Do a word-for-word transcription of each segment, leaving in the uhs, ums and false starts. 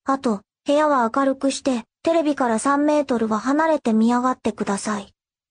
あと、部屋は明るくして、テレビからさんメートルは離れて見上がってください。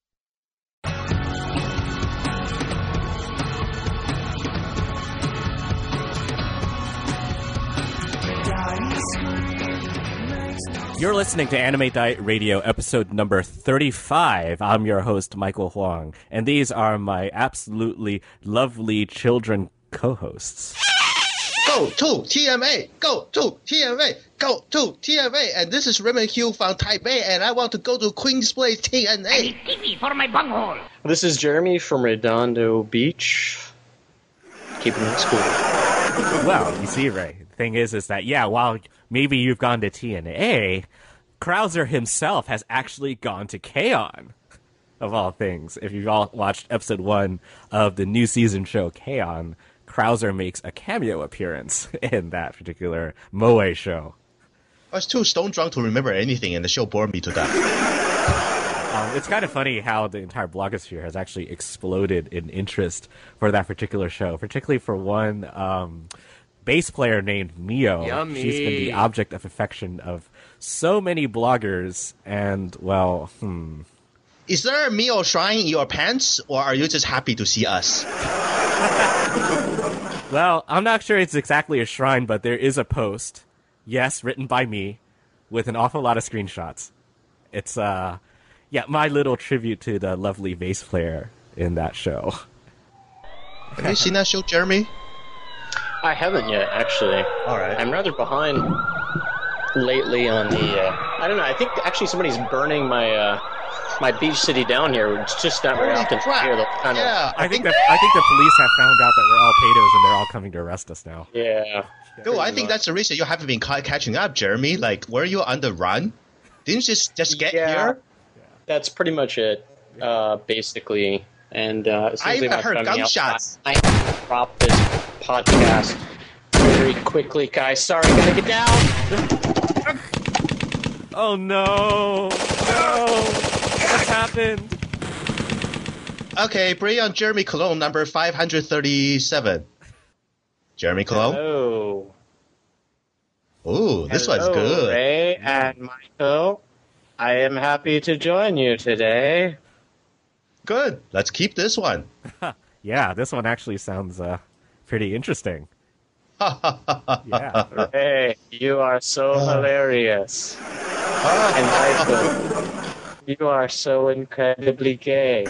You're listening to Anime Diet Radio, episode number thirty-five. I'm your host, Michael Huang, and these are my absolutely lovely children co-hosts. Go to T M A! Go to T M A! Go to T M A! And this is Raymond Hugh from Taipei, and I want to go to Queen's Place T N A. I need T V for my bunghole. This is Jeremy from Redondo Beach. Keeping it school. Well, you see, Ray, the thing is, is that, yeah, while maybe you've gone to T N A, Krauser himself has actually gone to K-On! Of all things. If you've all watched episode one of the new season show K-On!, Krauser makes a cameo appearance in that particular Moe show. I was too stone drunk to remember anything, and the show bored me to death. Um, it's kind of funny how the entire blogosphere has actually exploded in interest for that particular show, particularly for one um, bass player named Mio. Yummy. She's been the object of affection of so many bloggers, and, well, hmm... Is there a Mio shrine in your pants, or are you just happy to see us? Well, I'm not sure it's exactly a shrine, but there is a post, yes, written by me, with an awful lot of screenshots. It's, uh, yeah, my little tribute to the lovely bass player in that show. Have you seen that show, Jeremy? I haven't yet, actually. All right. I'm rather behind lately on the, uh, I don't know, I think actually somebody's burning my, uh, my beach city down here. It's just not very Holy often crap. here. They'll kind of, Yeah, I think the I think the police have found out that we're all pedos and they're all coming to arrest us now. yeah. Dude, I think that's the reason you haven't been ca- catching up, Jeremy. Like, were you on the run? Didn't you just, just get Yeah. here? That's pretty much it, uh, basically. And uh, as soon as I they even knock heard on me out, gunshots. I, I drop this podcast very quickly, guys. Sorry, gotta get down. Oh no! No! What's happened? Okay, bring on Jeremy Cologne, number five hundred thirty-seven. Jeremy Cologne? Hello. Ooh, this Hello, one's good. Ray and Michael. I am happy to join you today. Good. Let's keep this one. Yeah, this one actually sounds uh, pretty interesting. Yeah. Ray, you are so hilarious. And Michael, you are so incredibly gay.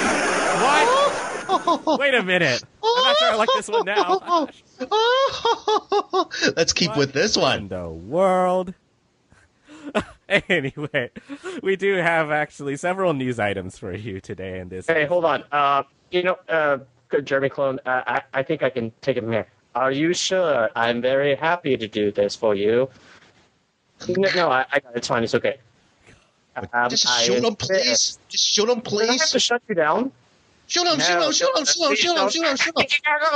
What? Wait a minute. I'm not sure I like this one now. Let's keep What with this in one. the world? Anyway, we do have actually several news items for you today in this. Hey, hold on. Uh, you know, uh, Jeremy Clone, uh, I, I think I can take it from here. Are you sure? I'm very happy to do this for you. No, no I, I got it. It's fine. It's okay. Um, Just I shoot him, insist. please. Just shoot him, Do I have to please. shut you down? Shoot him, shoot No. him, shoot him, shoot him, shoot him, shoot him, shoot him.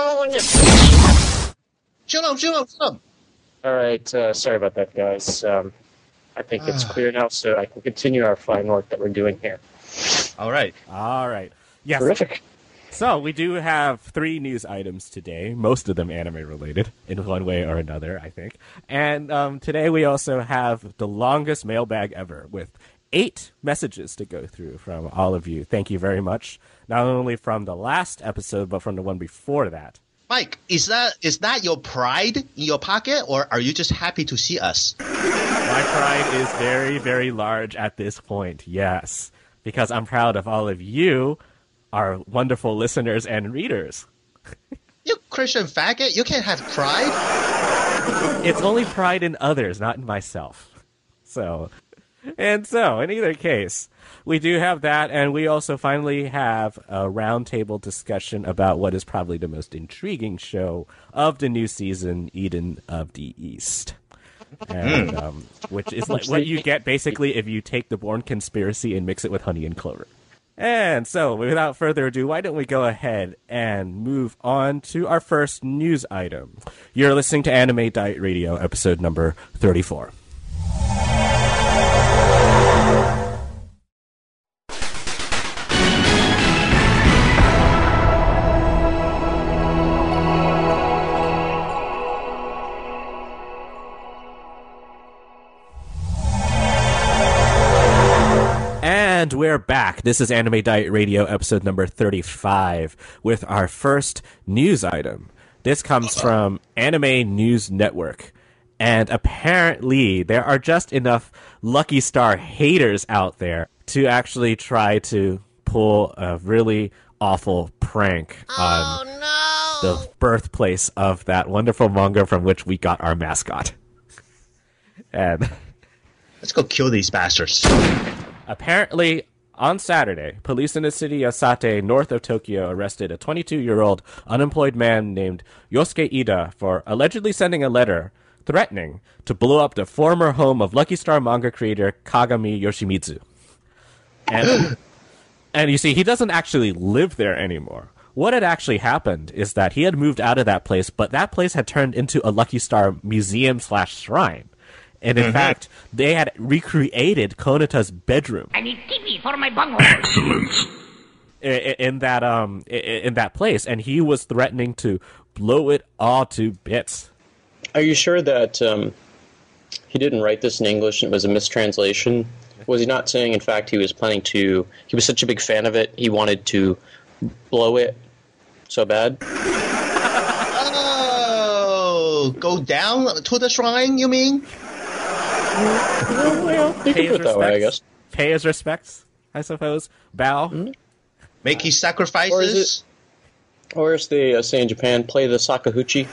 Shoot him, shoot him, shoot him. All right. Uh, sorry about that, guys. Um, I think it's clear now, so I can continue our fine work that we're doing here. All right. All right. Yes. Terrific. So we do have three news items today, most of them anime related in one way or another, I think. And um, today we also have the longest mailbag ever with eight messages to go through from all of you. Thank you very much. Not only from the last episode, but from the one before that. Mike, is that is that your pride in your pocket, or are you just happy to see us? My pride is very, very large at this point, yes. Because I'm proud of all of you, our wonderful listeners and readers. You Christian faggot, you can't have pride. It's only pride in others, not in myself. So, and so, in either case, we do have that, and we also finally have a roundtable discussion about what is probably the most intriguing show of the new season, Eden of the East. And, um, which is like what you get basically if you take the Bourne Conspiracy and mix it with Honey and Clover. And so, without further ado, why don't we go ahead and move on to our first news item. You're listening to Anime Diet Radio, episode number thirty-four. And we're back. This is Anime Diet Radio, episode number thirty-five, with our first news item. This comes from Anime News Network. And apparently, there are just enough Lucky Star haters out there to actually try to pull a really awful prank on Oh, no. the birthplace of that wonderful manga from which we got our mascot. And Let's go kill these bastards. apparently, on Saturday, police in the city of Sate, north of Tokyo, arrested a twenty-two-year-old unemployed man named Yosuke Ida for allegedly sending a letter threatening to blow up the former home of Lucky Star manga creator Kagami Yoshimitsu. And, and you see, he doesn't actually live there anymore. What had actually happened is that he had moved out of that place, but that place had turned into a Lucky Star museum slash shrine. And in Mm-hmm. fact, they had recreated Konata's bedroom I need T V for my bunghole. in, in that um in, in that place, and he was threatening to blow it all to bits. Are you sure that um, he didn't write this in English and it was a mistranslation? Was he not saying, in fact, he was planning to... He was such a big fan of it, he wanted to blow it so bad? Oh, go down to the shrine, you mean? Well, you Pay can put his it that way, I respects. guess. Pay his respects, I suppose. Bow. Make his sacrifices? Or is Or as they uh, say in Japan, play the Sakahuchi.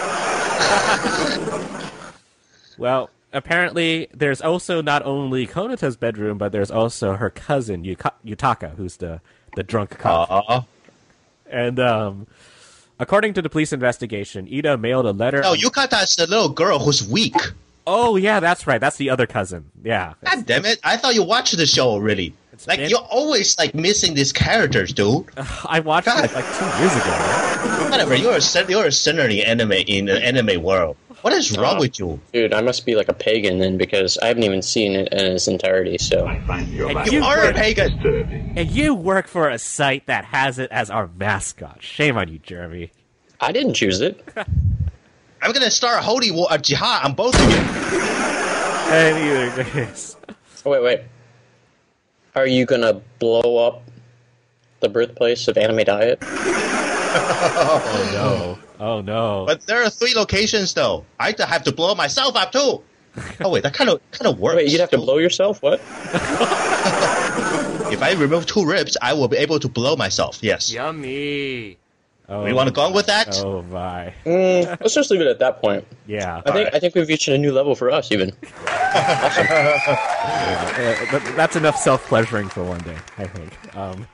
Well, apparently, there's also not only Konata's bedroom, but there's also her cousin Yuka- Yutaka, who's the the drunk cop. Uh, And um, according to the police investigation, Ida mailed a letter. no, Yukata is the little girl who's weak. Oh yeah, that's right. That's the other cousin. Yeah. God damn it. I thought you watched the show already. Like, been- you're always, like, missing these characters, dude. I watched God. it like two years ago. Right? Whatever, you're a, sin- you're a sinner in anime, in the anime world. What is wrong Uh, with you? Dude, I must be like a pagan then, because I haven't even seen it in its entirety, so... And You you, are a work, pagan. and you work for a site that has it as our mascot. Shame on you, Jeremy. I didn't choose it. I'm gonna start a holy war, a jihad on both of you. And either case. Oh, wait, wait. Are you gonna blow up the birthplace of Anime Diet? Oh no. Oh no. But there are three locations, though. I have to blow myself up, too. Oh, wait, that kind of kind of works. Wait, you'd have to blow yourself? What? If I remove two ribs, I will be able to blow myself, yes. Yummy. Oh, You want to go on with that? Oh my. Mm, let's just leave it at that point. Yeah. I think Alright. I think we've reached a new level for us, even. Uh, th- that's enough self-pleasuring for one day, I think. Um,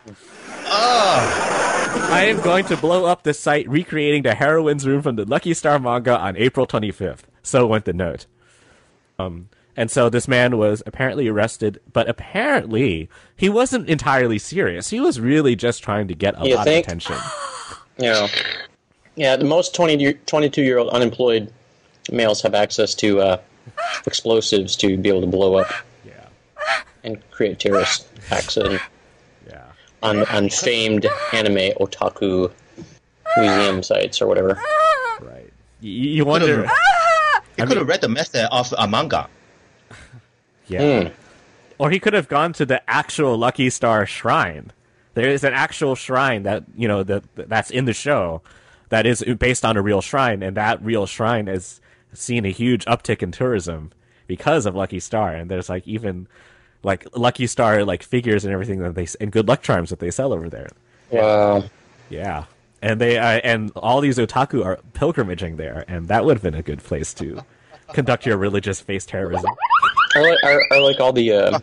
Oh, I am going to blow up the site recreating the heroine's room from the Lucky Star manga on April twenty-fifth. So went the note. Um, and so this man was apparently arrested, but apparently he wasn't entirely serious. He was really just trying to get a You lot think? of attention. You know, yeah, the most twenty, twenty-two-year-old unemployed males have access to uh, explosives to be able to blow up Yeah. and create terrorist acts on, Yeah. on, on famed anime otaku museum sites or whatever. Right. You, you wonder. you could have read the method of a manga. Yeah. Hmm. Or he could have gone to the actual Lucky Star shrine. There is an actual shrine that, you know, that that's in the show that is based on a real shrine, and that real shrine has seen a huge uptick in tourism because of Lucky Star. And there's like even like Lucky Star like figures and everything that they and good luck charms that they sell over there. Wow. Yeah. And they uh, and all these otaku are pilgrimaging there, and that would have been a good place to conduct your religious face terrorism. Are like, are, are like all the uh,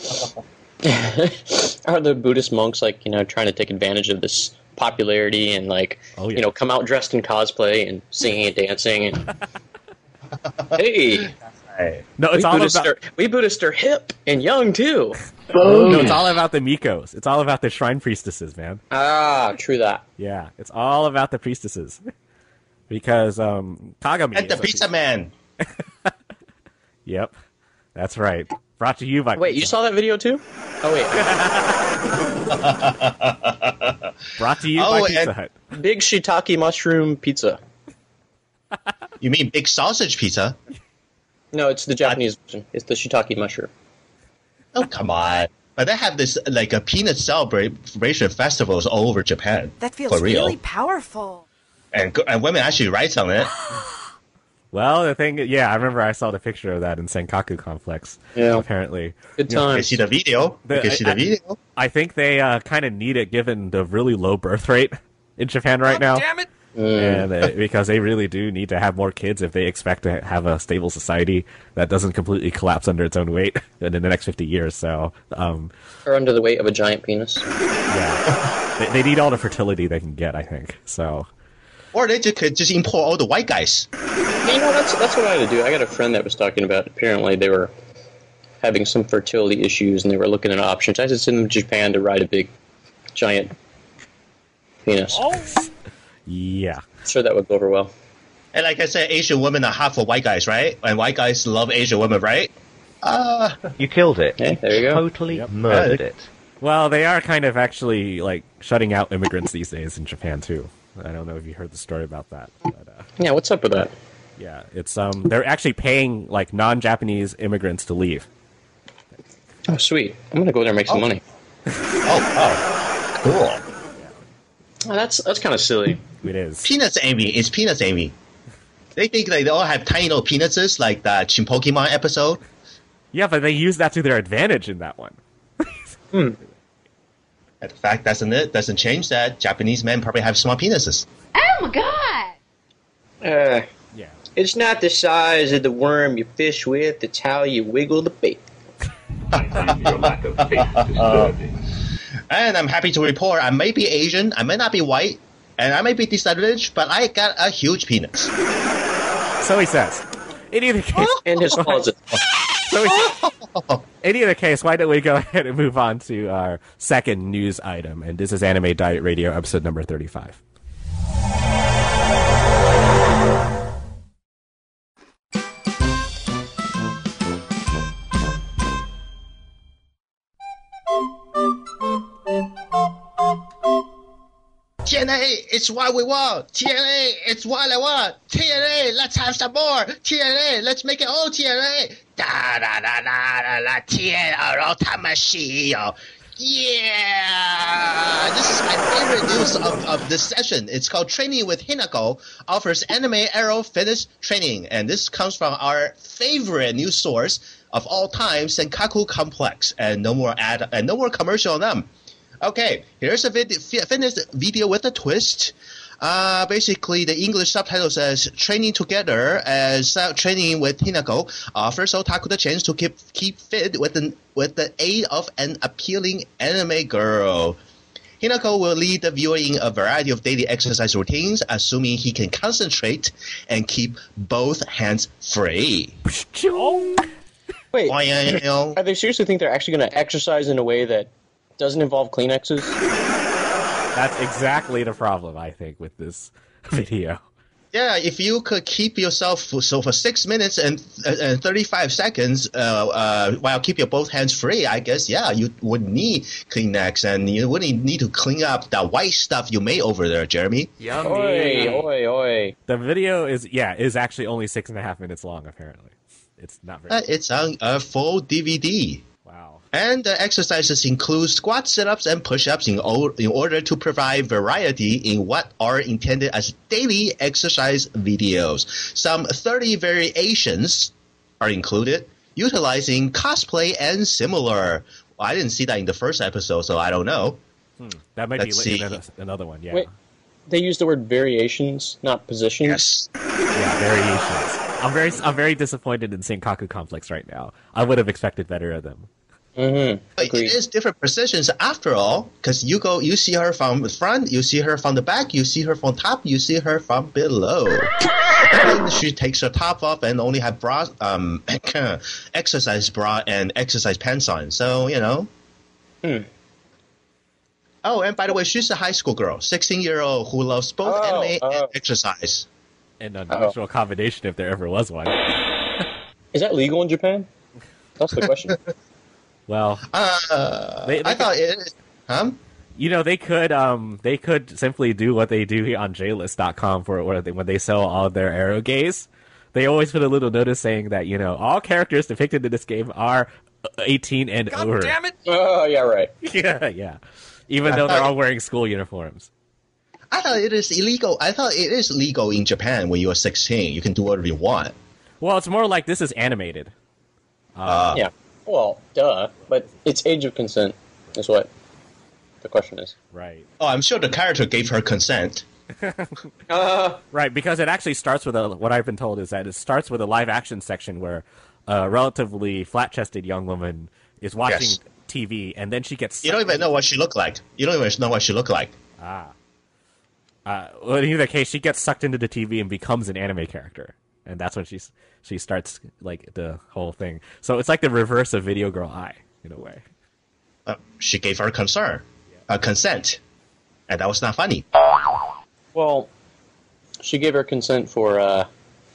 are the Buddhist monks like, you know, trying to take advantage of this popularity and like Oh, yeah. you know, come out dressed in cosplay and singing and dancing and hey, No, we it's all Buddhists, about are, we Buddhists are hip and young too. no, it's all about the Mikos. It's all about the shrine priestesses, man. Ah, true that. Yeah, it's all about the priestesses. Because um Kagami And the is a- pizza man. Yep. That's right. Brought to you by Wait, you Pizza saw that video too? Oh wait, Hut. Brought to you Oh, by and- Pizza Hut. big shiitake mushroom pizza. You mean big sausage pizza? No, it's the Japanese version. It's the shiitake mushroom. Oh, come on. But they have this like a peanut celebration festivals all over Japan. That feels for real. really powerful. And go- and women actually write on it. Well, the thing, yeah, I remember I saw the picture of that in Senkaku Complex. Yeah. Apparently, Good You can times. see the video. The- you can see the I- video. I think they uh, kind of need it given the really low birth rate in Japan right now. Damn it! And uh, because they really do need to have more kids if they expect to have a stable society that doesn't completely collapse under its own weight in the next fifty years. So, um, Or under the weight of a giant penis. yeah, they, they need all the fertility they can get, I think. So, Or they just could just import all the white guys. You know, that's that's what I had to do. I got a friend that was talking about. Apparently, they were having some fertility issues, and they were looking at options. I just sent them to Japan to ride a big, giant penis. yeah. Sure, that would go over well. And like I said, Asian women are half of white guys, right? And white guys love Asian women, right? Uh, You killed it. Hey, there you go. Totally murdered Yeah. it. Well, they are kind of actually like shutting out immigrants these days in Japan too. I don't know if you heard the story about that, but uh, Yeah, what's up with that? yeah, it's um they're actually paying like non-Japanese immigrants to leave. Oh, sweet. I'm gonna go there and make some money. oh, oh, cool. Oh, that's that's kind of silly. It is. Peanuts Amy. It's Peanuts Amy. They think like, they all have tiny little penises like that Shin Pokemon episode. Yeah, but they use that to their advantage in that one. And the fact doesn't it doesn't change that Japanese men probably have small penises. Oh my god! Uh, Yeah. it's not the size of the worm you fish with, it's how you wiggle the bait. And I'm happy to report I may be Asian, I may not be white, and I may be disadvantaged, but I got a huge penis. So he says. In either case, And his closet. so he, in either case, why don't we go ahead and move on to our second news item? And this is Anime Diet Radio, episode number thirty-five. T N A, it's what we want. T N A, it's what I want. T N A, let's have some more. T N A, let's make it all T N A. Da da da da da da. T N A, Otamashi. Yeah, this is my favorite news of, of this session. It's called Training with Hinako offers anime arrow fitness training, and this comes from our favorite news source of all time, Senkaku Complex, and no more ad and no more commercial on them. Okay, here's a vid- fitness video with a twist. Uh, basically, the English subtitle says, Training together as uh, training with Hinako offers otaku the chance to keep keep fit with, an, with the aid of an appealing anime girl. Hinako will lead the viewer in a variety of daily exercise routines, assuming he can concentrate and keep both hands free. Wait, Are are they seriously think they're actually going to exercise in a way that doesn't involve Kleenexes? That's exactly the problem, I think, with this video. Yeah, if you could keep yourself for, so for six minutes and and thirty-five seconds uh, uh, while keep your both hands free, I guess, yeah, you would need Kleenex and you wouldn't need to clean up that white stuff you made over there, Jeremy. Oi, oi, oi. The video is, yeah, is actually only six and a half minutes long, apparently. It's not very Uh, it's on a full D V D. Wow. And the exercises include squat, sit-ups, and push-ups in, o- in order to provide variety in what are intended as daily exercise videos. Some thirty variations are included, utilizing cosplay and similar. Well, I didn't see that in the first episode, so I don't know. Hmm. That might Let's be see. another, another one, yeah. Wait, they use the word variations, not positions? Yes. Yeah, variations. I'm very, I'm very disappointed in Senkaku Complex right now. I would have expected better of them. Mm-hmm. It Agreed. is different positions after all, because you go, you see her from the front, you see her from the back, you see her from top, you see her from below. And she takes her top off and only have bra, um, exercise bra and exercise pants on. So you know. Hmm. Oh, and by the way, she's a high school girl, sixteen-year-old who loves both Oh, anime oh. and exercise. An Uh-oh. unusual combination if there ever was one. Is that legal in Japan? That's the question. Well, Uh, They- they I could- thought it. Huh? you know, they could um they could simply do what they do on J list dot com for where they, when they sell all of their arrow gays. they always put a little notice saying that, you know, all characters depicted in this game are eighteen and God over. damn it! Oh, yeah, right. Yeah, yeah. Even though they're all wearing school uniforms. I thought it is illegal. I thought it is legal in Japan when you are sixteen. You can do whatever you want. Well, it's more like this is animated. Uh, Yeah. Well, duh. But it's age of consent is what the question is. Right. Oh, I'm sure the character gave her consent. Uh, Right, because it actually starts with a, what I've been told is that it starts with a live action section where a relatively flat-chested young woman is watching Yes. T V, and then she gets... You don't even know what she looked like. You don't even know what she looked like. Ah. Uh, well, in either case, she gets sucked into the T V and becomes an anime character. And that's when she's, she starts, like, the whole thing. So it's like the reverse of Video Girl Eye, in a way. Uh, she gave her concern, uh, consent, and that was not funny. well, she gave her consent for uh,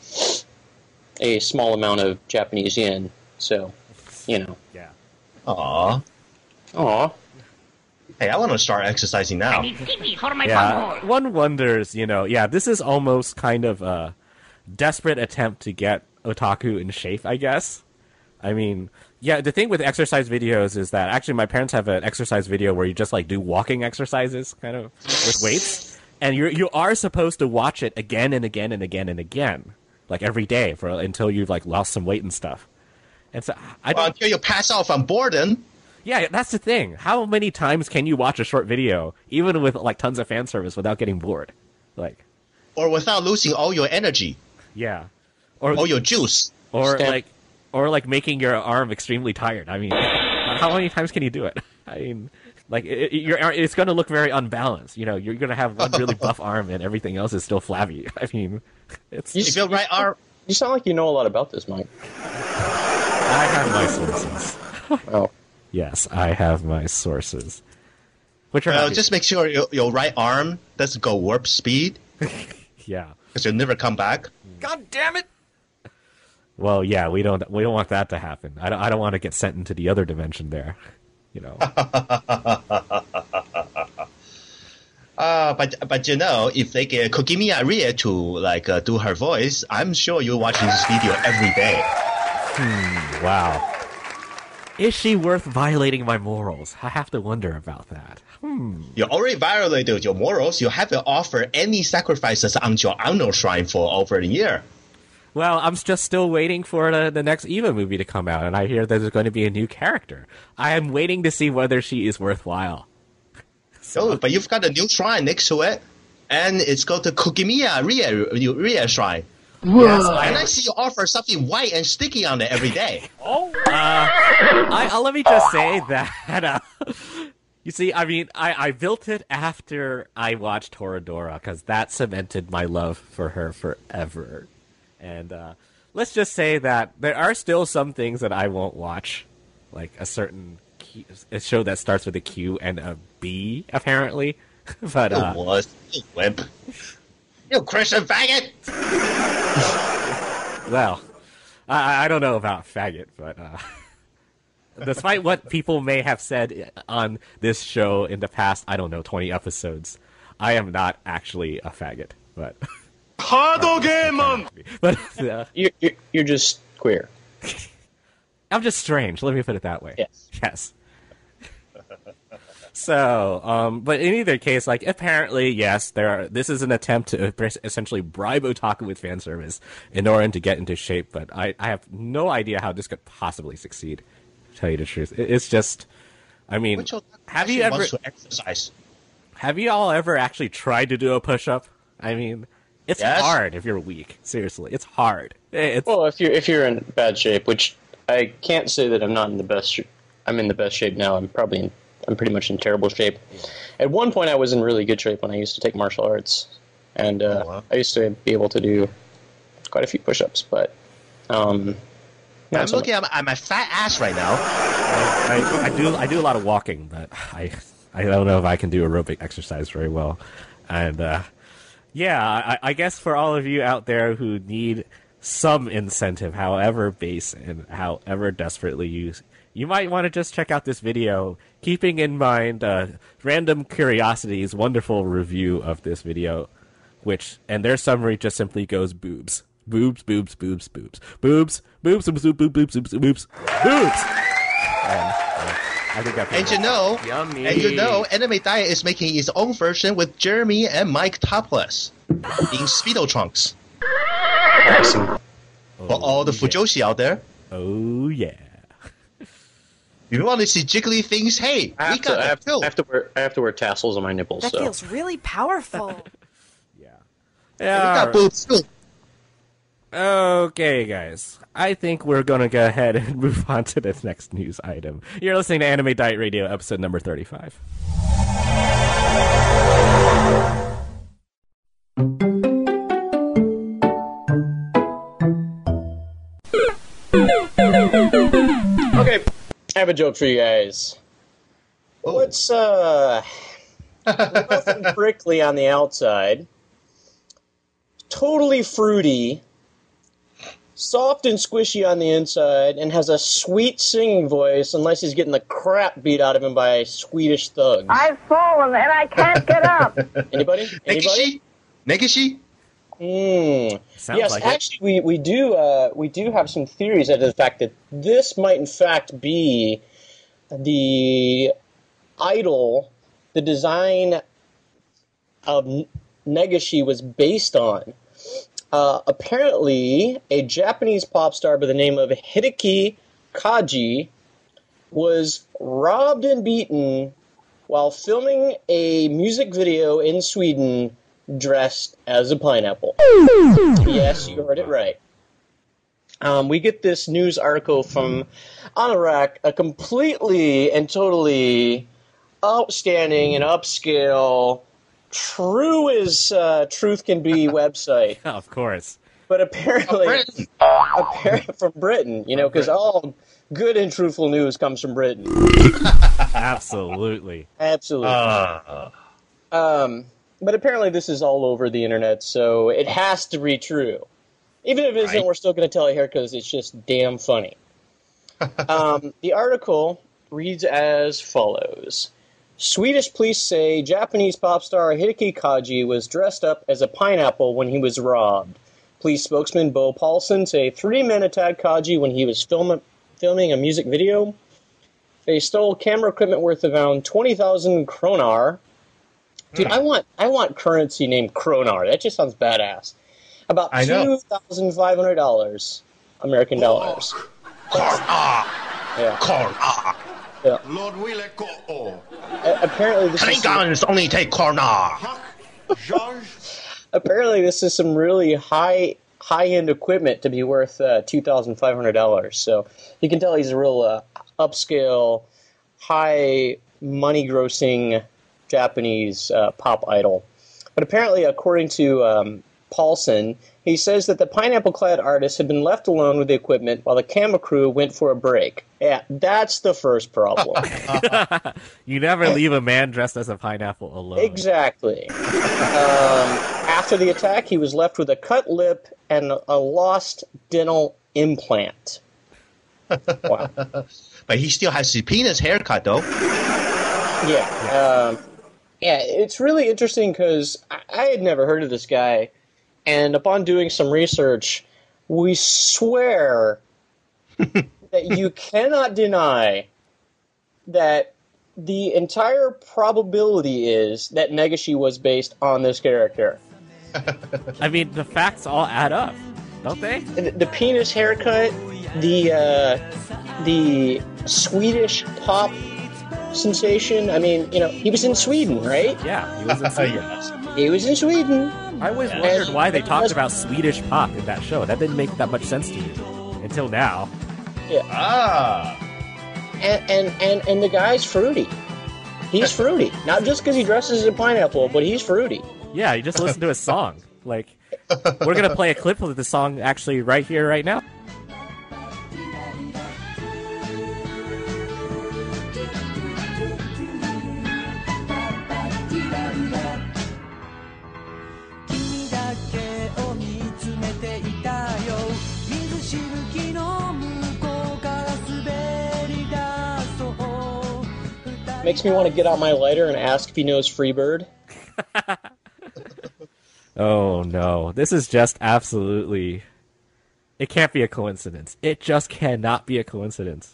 a small amount of Japanese yen. So, you know. Yeah. Aww. Aw. Hey, I want to start exercising now. Yeah, one wonders, you know, yeah, this is almost kind of a desperate attempt to get otaku in shape, I guess. I mean, yeah, the thing with exercise videos is that actually my parents have an exercise video where you just like do walking exercises kind of with weights, and you you are supposed to watch it again and again and again and again, like every day for until you've like lost some weight and stuff. And so I Well, don't until you pass out from boredom. Yeah, that's the thing. How many times can you watch a short video, even with like tons of fan service, without getting bored? Like, Or without losing all your energy, yeah, or all your juice. or Stamp. like, or like making your arm extremely tired. I mean, how many times can you do it? I mean, like, it, it, your ar- it's going to look very unbalanced. You know, you're going to have one really buff arm and everything else is still flabby. I mean, it's. You If your right arm, You sound like you know a lot about this, Mike. I have my sources. Oh. Yes, I have my sources. Which are well, not- just make sure your, your right arm doesn't go warp speed, yeah. because you'll never come back. God damn it! Well, yeah, we don't we don't want that to happen. I don't, I don't want to get sent into the other dimension there. You know. Uh, but but you know, if they get Kokimiya Rie to like uh, do her voice, I'm sure you're watching this video every day. Wow. Is she worth violating my morals? I have to wonder about that. You already violated your morals. You haven't offered any sacrifices on your honor shrine for over a year. Well, I'm just still waiting for the, the next Eva movie to come out, and I hear there's going to be a new character. I am waiting to see whether she is worthwhile. So, but you've got a new shrine next to it, and it's called the Kokimiya Rie, Rie Shrine. Yes, And I, I see you offer something white and sticky on it every day. oh, uh, I, uh, let me just say that, uh, you see, I mean, I, I built it after I watched Toradora, because that cemented my love for her forever. And uh, let's just say that there are still some things that I won't watch, like a certain Q, a show that starts with a Q and a B, apparently. But uh, You was, you wimp. You Christian faggot! well, I, I don't know about faggot, but uh, despite what people may have said on this show in the past, I don't know, twenty episodes, I am not actually a faggot. But but uh, You're, you're, you're just queer. I'm just strange. Let me put it that way. Yes. Yes. So, um, but in either case, like, apparently, yes, there are, this is an attempt to essentially bribe otaku with fan service in order to get into shape, but I, I have no idea how this could possibly succeed, to tell you the truth. It, it's just, I mean, Which otaku have you actually ever, wants to exercise? have you all ever actually tried to do a push-up? I mean, it's Yes. hard if you're weak. Seriously, it's hard. It's, Well, if you're if you're in bad shape, which I can't say that I'm not in the best. Sh- I'm in the best shape now. I'm probably in. I'm pretty much in terrible shape. At one point, I was in really good shape when I used to take martial arts, and uh, Oh, wow. I used to be able to do quite a few push-ups. But um, not I'm so looking at my, at my fat ass right now. I, I do I do a lot of walking, but I I don't know if I can do aerobic exercise very well. And uh, yeah, I, I guess for all of you out there who need some incentive, however base and however desperately you you might want to just check out this video, keeping in mind uh, Random Curiosity's wonderful review of this video, which and their summary just simply goes boobs, boobs, boobs, boobs, boobs, boobs, boobs, boobs, boobs, boobs, boobs, boobs, boobs, boobs. And, uh, I think that's And you know, Yummy. and you know, Anime Diet is making its own version with Jeremy and Mike topless in Speedo trunks. Awesome. For all the Fujoshi out there, Oh yeah. if you want to see jiggly things, hey, I we have, got to, I, that have, too. I have to wear I have to wear tassels on my nipples. That so. feels really powerful. Yeah. We Yeah. got boobs too. Okay, guys. I think we're going to go ahead and move on to this next news item. You're listening to Anime Diet Radio, episode number thirty-five. Okay, I have a joke for you guys. Oh. What's uh, nothing prickly on the outside, totally fruity, soft and squishy on the inside, and has a sweet singing voice unless he's getting the crap beat out of him by Swedish thugs. I've fallen and I can't get up. Anybody? Anybody? Negishi? Negishi? Mm. Sounds yes, like it. actually, we, we do uh, we do have some theories as to the fact that this might in fact be the idol, the design of N- Negishi was based on. Uh, apparently, a Japanese pop star by the name of Hideki Kaji was robbed and beaten while filming a music video in Sweden dressed as a pineapple. Yes, you heard it right. Um, we get this news article from Anorak, a completely and totally outstanding and upscale, true as uh, truth can be website. Of course. But apparently, Britain. appar- from Britain, you know, because all good and truthful news comes from Britain. Absolutely. Absolutely. Uh, Um, but apparently this is all over the internet, so it has to be true. Even if it isn't, Right. we're still going to tell it here because it's just damn funny. um, the article reads as follows. Swedish police say Japanese pop star Hideki Kaji was dressed up as a pineapple when he was robbed. Police spokesman Bo Paulson say three men attacked Kaji when he was film- filming a music video. They stole camera equipment worth around twenty thousand kronar. Dude, I want I want currency named kronar. That just sounds badass. About I know. two thousand five hundred dollars American dollars. Korn Yeah. Korn Lord Wille Ko A- apparently this is some, Klingons only take Korn George apparently this is some really high high end equipment to be worth uh, two thousand five hundred dollars. So you can tell he's a real uh, upscale, high money grossing Japanese uh, pop idol. But apparently, according to um, Paulson, he says that the pineapple-clad artist had been left alone with the equipment while the camera crew went for a break. Yeah, that's the first problem. You never leave a man dressed as a pineapple alone. Exactly. Um, after the attack, he was left with a cut lip and a lost dental implant. Wow. But he still has his penis haircut, though. Yeah. Um, yeah, it's really interesting because I, I had never heard of this guy, and upon doing some research, we swear that you cannot deny that the entire probability is that Negishi was based on this character. I mean, the facts all add up, don't they? The, the penis haircut, the uh, the Swedish pop sensation. I mean, you know, he was in Sweden, right? Yeah, he was in Sweden. Yes. He was in Sweden. I always Yeah. wondered why they And- talked about Swedish pop in that show. That didn't make that much sense to me until now. Ah. And and, and, and the guy's fruity. He's fruity. Not just because he dresses as a pineapple, but he's fruity. Yeah, you just listen to his song. Like, we're gonna play a clip of the song actually right here, right now. Makes me want to get out my lighter and ask if he knows Freebird. Oh no, this is just absolutely It can't be a coincidence. It just cannot be a coincidence.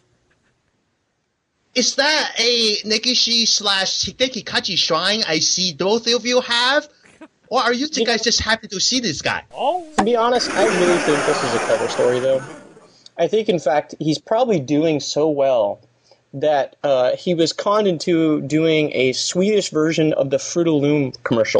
Is that a Negishi slash Hideki Kaji shrine I see both of you have? Or are you two guys just happy to see this guy? To be honest, I really think this is a cover story, though. I think, in fact, he's probably doing so well that uh, he was conned into doing a Swedish version of the Fruit of the Loom commercial.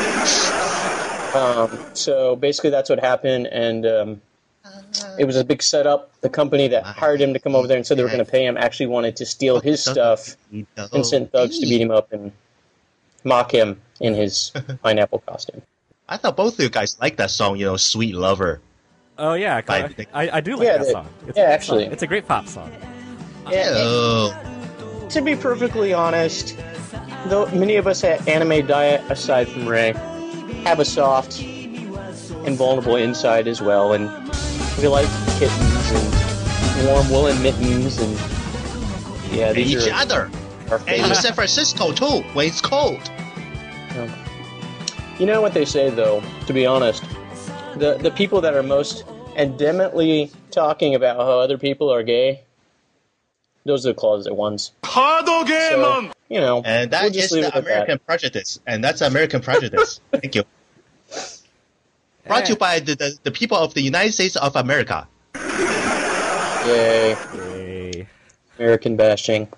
um, so basically that's what happened, and um, it was a big setup. The company that hired him to come over there and said they were going to pay him actually wanted to steal his stuff and sent thugs to beat him up and mock him in his pineapple costume. I thought both of you guys liked that song, you know, Sweet Lover. Oh yeah, I, I, I do like yeah, that the, song. It's yeah, a actually. Song. It's a great pop song. Yeah, oh. To be perfectly honest, though many of us at Anime Diet, aside from Ray, have a soft and vulnerable inside as well, and we like kittens and warm woolen mittens and yeah, And these each are other. our And favorite. in San Francisco, too, when it's cold. You know what they say, though, to be honest, the the people that are most adamantly talking about how other people are gay, those are the closet ones. So, you know, And that we'll just is leave the it at American that. prejudice. And that's American prejudice. Thank you. Brought to you by the, the, the people of the United States of America. Yay, Yay. American bashing.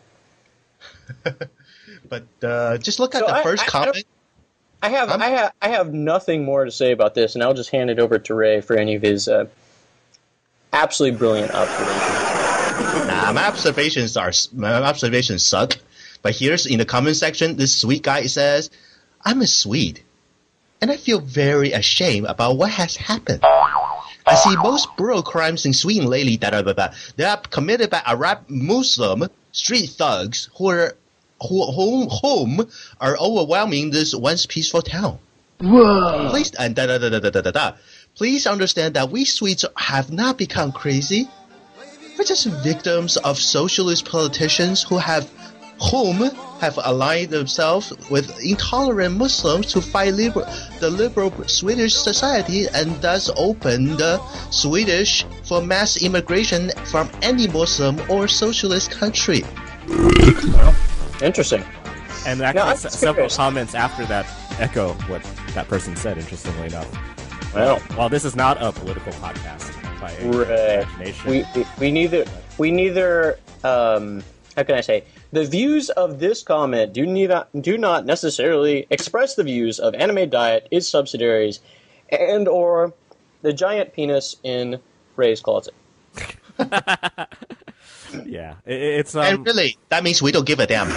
But uh, just look at So the I- first I- I comment. I have, I'm- I have, I have nothing more to say about this, and I'll just hand it over to Ray for any of his uh, absolutely brilliant observations. Nah, my observations are my observations suck. But here's in the comment section, this sweet guy says, "I'm a Swede, and I feel very ashamed about what has happened. I see most brutal crimes in Sweden lately that are that they are committed by Arab Muslim street thugs who are who whom whom are overwhelming this once peaceful town. Whoa! Please and da da da da da da da da. Please understand that we Swedes have not become crazy. We're just victims of socialist politicians who have whom have aligned themselves with intolerant Muslims to fight liber- the liberal Swedish society and thus open the Swedish for mass immigration from any Muslim or socialist country." Interesting. And actually, I'm s- several curious. comments after that echo what that person said, interestingly enough. Well, While this is not a political podcast by any Right. imagination, we, we we neither we neither um how can I say the views of this comment do not do not necessarily express the views of Anime Diet, its subsidiaries, and or the giant penis in Ray's closet. yeah, it, it's um, And really, that means we don't give a damn.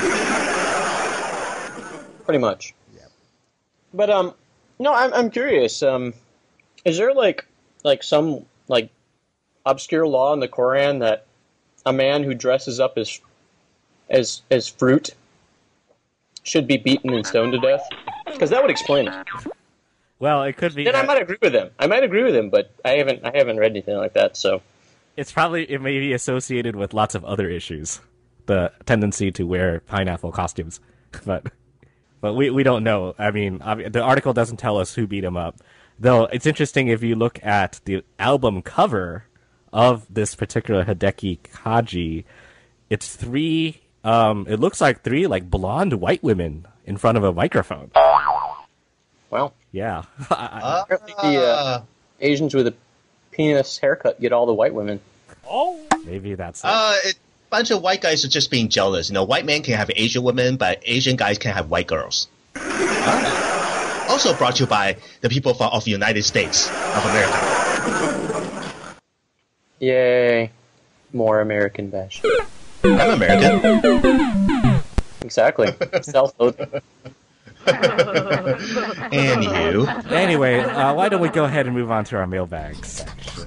Pretty much. But um, no, I'm I'm curious. Um, is there like like some like obscure law in the Quran that a man who dresses up as as as fruit should be beaten and stoned to death? Because that would explain it. well, it could be. Then I that- might agree with him. I might agree with him, but I haven't I haven't read anything like that. So It's probably it may be associated with lots of other issues, the tendency to wear pineapple costumes, but but we we don't know. I mean, obvi- the article doesn't tell us who beat him up, though. It's interesting if you look at the album cover of this particular Hideki Kaji. It's three. Um, it looks like three like blonde white women in front of a microphone. well, Yeah, I- apparently the uh, Asians with a penis haircut get all the white women. I- maybe that's. it. Uh, it, bunch of white guys are just being jealous. You know, white men can have Asian women, but Asian guys can have white girls. Ah. Also brought to you by the people from, of the United States of America. Yay, more American bash. I'm American. Exactly, self-loathing. Anywho, Anyway, uh, why don't we go ahead and move on to our mailbag section?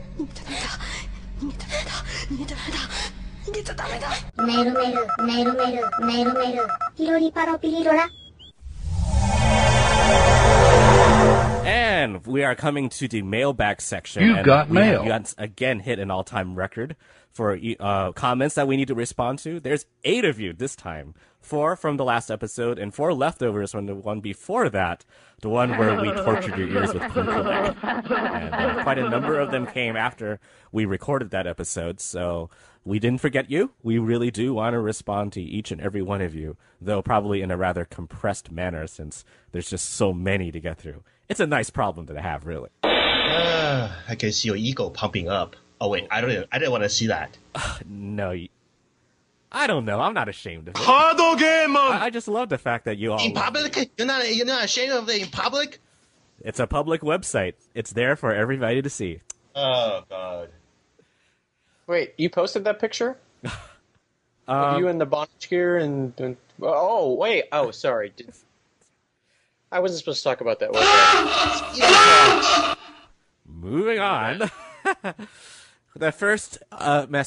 メルメルメルメルメルメルピロリパロピリロラ And we are coming to the mailbag section. You've and got we mail. Have once again hit an all-time record for uh, comments that we need to respond to. There's eight of you this time. Four from the last episode and four leftovers from the one before that, the one where we tortured your ears with Punkulek. And uh, quite a number of them came after we recorded that episode, so we didn't forget you. We really do want to respond to each and every one of you, though probably in a rather compressed manner since there's just so many to get through. It's a nice problem to have, really. Uh, I can see your ego pumping up. Oh wait, I don't. I didn't want to see that. No, you- I don't know. I'm not ashamed of it. Hard game. I, I just love the fact that you all In public, you're not. You're not ashamed of it in public. It's a public website. It's there for everybody to see. Oh God. Wait, you posted that picture? Um, of you in the bondage gear and, and oh wait, oh sorry, Did, I wasn't supposed to talk about that. Was I? Moving on. The first uh, message.